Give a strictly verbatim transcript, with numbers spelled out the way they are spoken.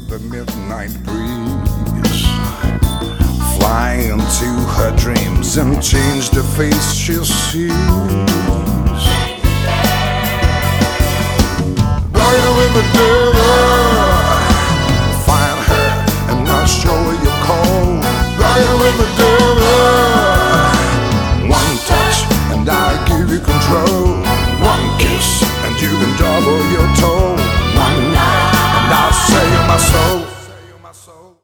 with the midnight breeze. Fly into her dreams and change the face she sees. Ride with the devil, find her and I'll show you cold. Ride with the devil, one touch and I'll give you control. One kiss and you can double your toll. One night and I'll sell you my soul.